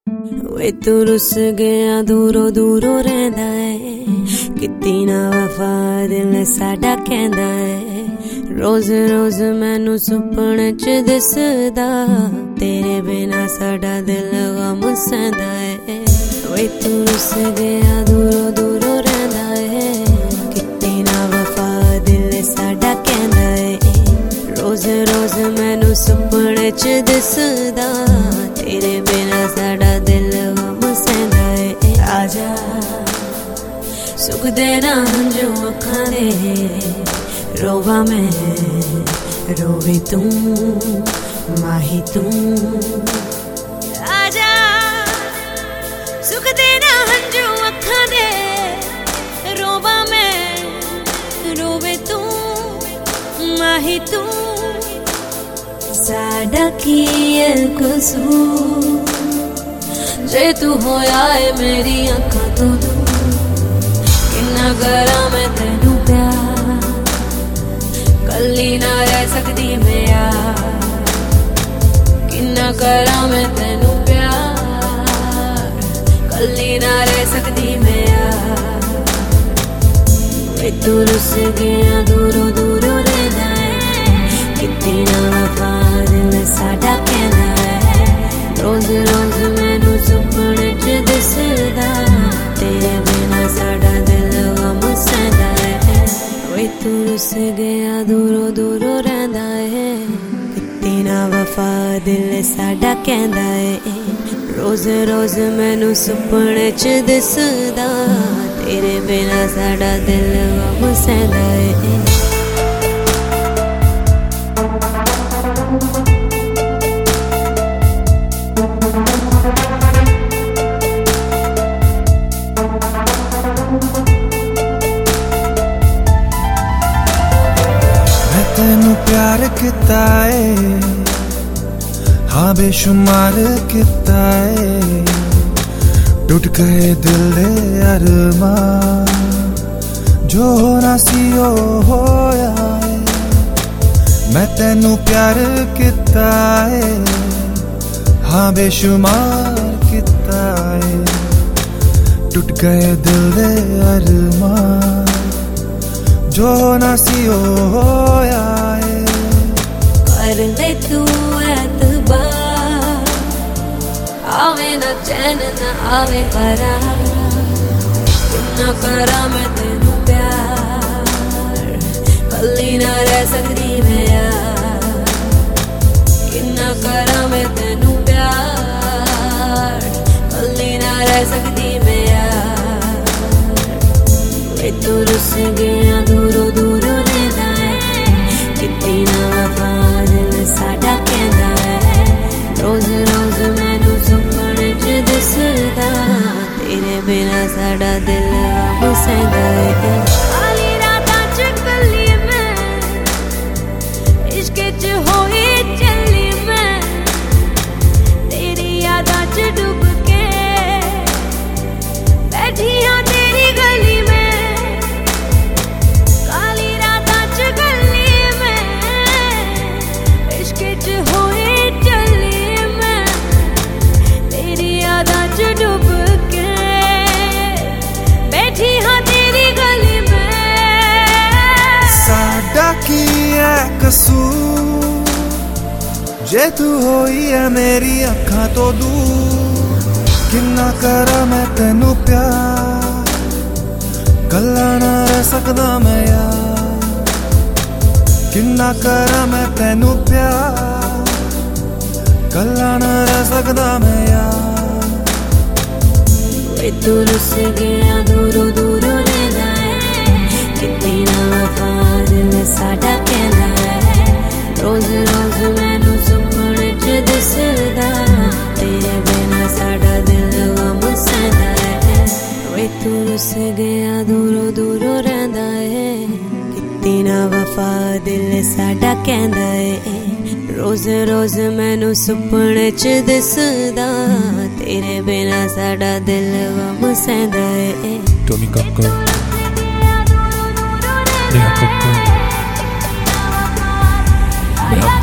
वे तू रुस गया दूरों दूरों रहंदा है, कितनी ना वफा दिल साडा कहंदा है। रोज रोज मैनू सुपने च दिसदा, तेरे बिना साडा दिल गम सहंदा है। वे तू रुस गया दूरों दूरों रहंदा है, कितनी ना वफा दिल साडा कहंदा है। रोज रोज मैनू सुपने च दिसदा, तेरे बिना साडा दिल गम सहंदा है। आजा सुख देना हंजू अखां दे, रोवा मैं रोवे तू माही तू। आजा सुख देना हंजू अखां दे, रोवा मैं रोवे तू माही तू। साडा की कसूर जे तू होया है मेरी अखां तो दूर। किन्ना करा मैं तेनू प्यार, कल्ली ना रह सकदी मैं यार। किन्ना करा मैं तेनू प्यार, कल्ली ना रह सकदी मैं यार। वे तू रुस गया दूरों दूरों रहंदा है, कितनी ना वफा दिल साडा कहंदा है। रोज रोज मैनू सुपने च दिसदा, तेरे बिना साडा दिल गम सहंदा है। वे तू रुस गया दूरों दूरों रहंदा है, कितनी ना वफा दिल साडा कहंदा है। रोज रोज मैनू सुपने च दिसदा, तेरे बिना साडा दिल गम सहंदा है। तेनू प्यार किता है, हाँ बेशुमार किता है। टूट गए दिल दे अरमान, जो होना सी ओ होया है। मैं तेनू प्यार किता है, हाँ बेशुमार किता है। टूट गए दिल दे अरमान, जो ना सी होया है। कर ले तू एतबार, आवे न चैन न आवे करार। किन्ना करा मैं तेनू प्यार, कल्ली ना रह सकदी मैं यार। किन्ना करा मैं तेनू प्यार, कल्ली ना रह सकदी मैं यार। वे तू रुस गया दूरों दूरों रहंदा है, कितनी ना वफा दिल साडा कहंदा है। रोज रोज मैनू सुपने च दिसदा, तेरे बिना साडा दिल गम सहंदा है। आली रातां च कल्ली मैं, इश्क च होई चली मैं। तेरी यादां च डुब के बैठी हां तेरी गली में। डूब के बैठी हाँ तेरी गली में। साडा की है कसूर, जे तू होई है मेरी अखां तो दूर। किन्ना करा मैं तेनू प्यार, कल्ला ना रह सकदा मैं यार। किन्ना करा मैं तेनू प्यार, कल्ला ना रह सकदा मैं यार। वे तू रुस गया दूरों दूरों रहंदा है, कितनी ना वफा दिल साडा कहंदा है। रोज रोज मैनू सुपने च दिसदा, तेरे बिना साडा दिल गम सहंदा है। वे तू रुस गया दूरों दूरों रहंदा है, कितनी ना वफा दिल साडा कहंदा है। रोज रोज मैनू सुपने च दिसदा, तेरे बिना साडा दिल गम सहंदा है। Tommy Cocker, Neha Cocker, Neha